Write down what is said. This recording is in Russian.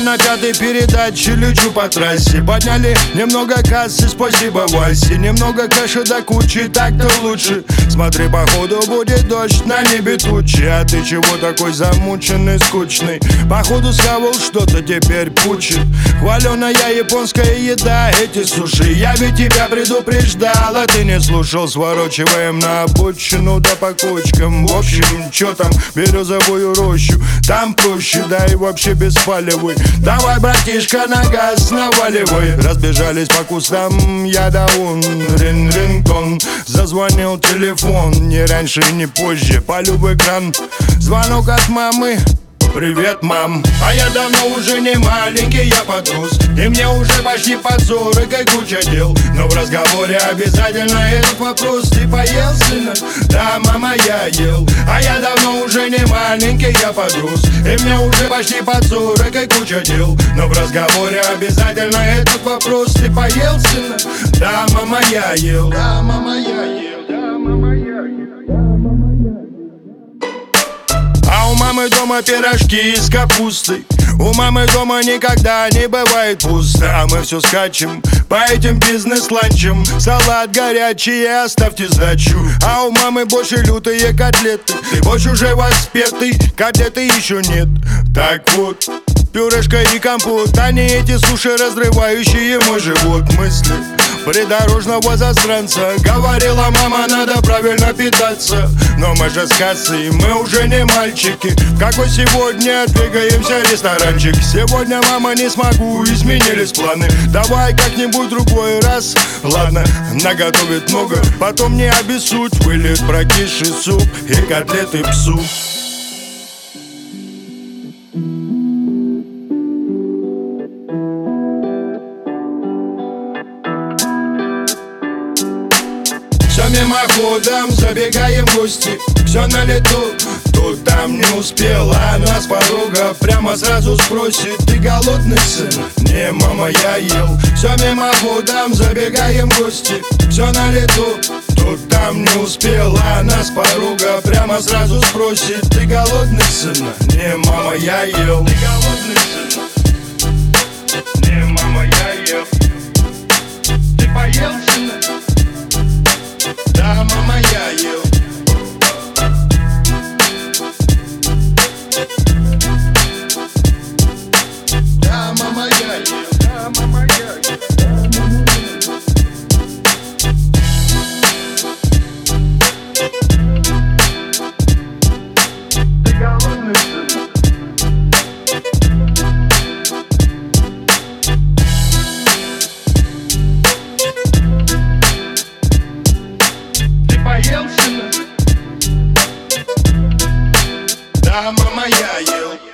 на пятой передаче лечу по трассе. Подняли немного кассы, спасибо Васе. Немного кэша до кучи, так-то лучше. Смотри, походу будет дождь, на небе тучи. А ты чего такой замученный, скучный? Походу схавал что-то, теперь пучит. Хваленая японская еда, эти суши. Я ведь тебя предупреждал, а ты не слушал. Сворачиваем на обочину, да по кочкам. В общем, чё там, березовую рощу. Там проще, да и вообще беспалевый. Давай, братишка, на газ наваливай. Разбежались по кустам, я да он. Рин-рин-тон, зазвонил телефон. Не раньше, не позже, полю в экран. Звонок от мамы. Привет, мам. А я давно уже не маленький, я подрос. И мне уже почти под 40 и куча дел. Но в разговоре обязательно этот вопрос: ты поел, сына? Да, мама, я ел. А я давно уже не маленький, я подрос. И мне уже почти под 40 и куча дел. Но в разговоре обязательно этот вопрос: ты поел, сына? Да, мама, я ел. Да, мама, я ел. Да, мама, я ел. А у мамы дома пирожки из капусты. У мамы дома никогда не бывает пусто. А мы все скачем по этим бизнес-ланчам. Салат горячий, оставьте сдачу. А у мамы больше лютые котлеты. Ты больше уже воспетый, котлеты еще нет. Так вот, пюрешка и компот, а не эти суши, разрывающие мой живот. Мысли придорожного засранца. Говорила мама, надо правильно питаться. Но мы же с кассы, мы уже не мальчики. В какой сегодня двигаемся ресторанчик? Сегодня, мама, не смогу, изменились планы. Давай как-нибудь другой раз. Ладно, наготовит много, потом не обессудь. Выльет прокисший суп и котлеты псу. Все мимоходом, забегаем в гости. Все на лету, тут там не успела. Она с порога прямо сразу спросит: ты голодный, сын? Не, мама, я ел. Все мимоходом, забегаем в гости. Все на лету, тут там не успела. Она с порога прямо сразу спросит: ты голодный, сын? Не, мама, я ел. Ты голодный, сын? Не, мама, я ел. Ты поел, сын? Да, мама, я ел. Да, мама, я ел. Да, мама, я ел. Ты голодный, сын? Поел, сына? Да, мама, я ел.